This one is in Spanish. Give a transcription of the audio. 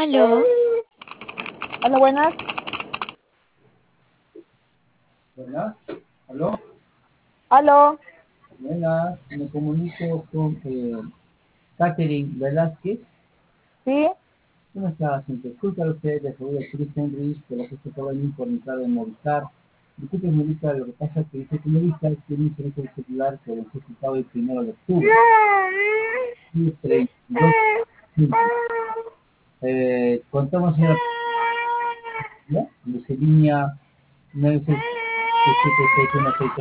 Aló, Hola, buenas. Buenas, aló, Aló. buenas, me comunico con Catherine Velázquez. Sí, ¿Cómo está, señor? Disculpe a usted, le saluda Cristian Ruiz, de la que se acaba de informar de Movistar. Disculpe, señorita, lo que pasa es que dice que Movistar tiene un servicio de celular que lo necesitaba el 1 de octubre, y 32. Contamos en la línea 966